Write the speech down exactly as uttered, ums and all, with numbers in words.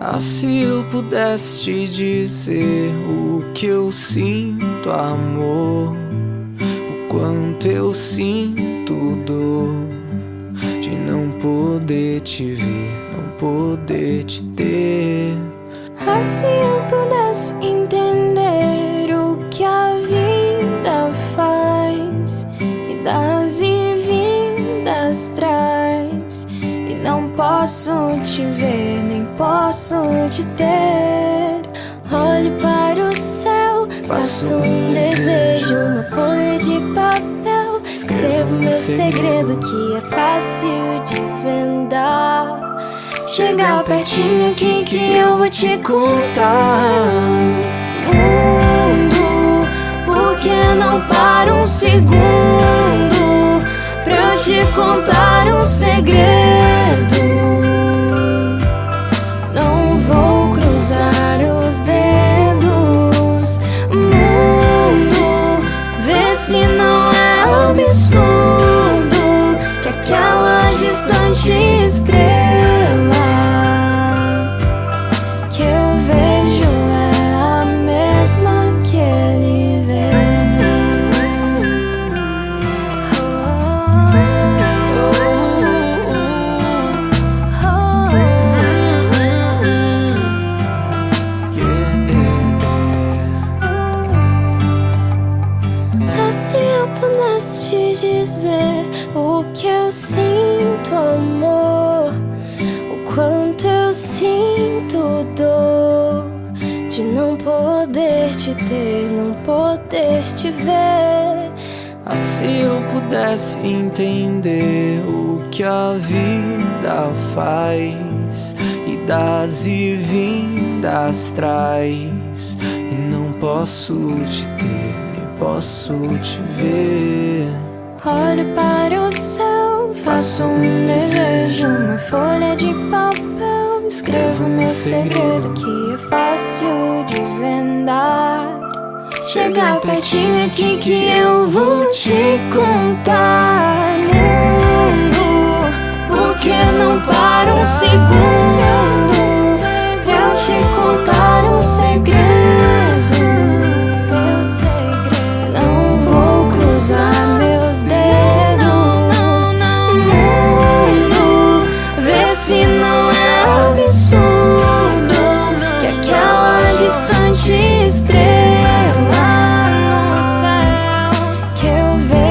Ah, se eu pudesse te dizer o que eu sinto, amor, o quanto eu sinto dor de não poder te ver, não poder te ter. Ah, se eu pudesse entender o que a vida faz, idas e vindas traz, e não posso te ver, nem posso te ter. Olho para o céu, faço um desejo, uma folha de papel, escrevo meu segredo que é fácil desvendar. Chega pertinho aqui que eu vou te contar. Mundo, por que não para um segundo pra eu te contar um segredo? Não vou cruzar os dedos. Mundo, vê se não é absurdo que aquela distante estrela te dizer o que eu sinto, amor, o quanto eu sinto dor de não poder te ter, não poder te ver. Ah, se eu pudesse entender o que a vida faz, idas e vindas traz, e não posso te ter, posso te ver. Olho para o céu, faço um desejo, uma folha de papel, escrevo meu segredo que é fácil desvendar. Chega pertinho aqui que eu vou te contar. Mundo, por que não para um segundo pra eu te contar um segredo? Se não é absurdo que aquela distante estrela no céu que eu vejo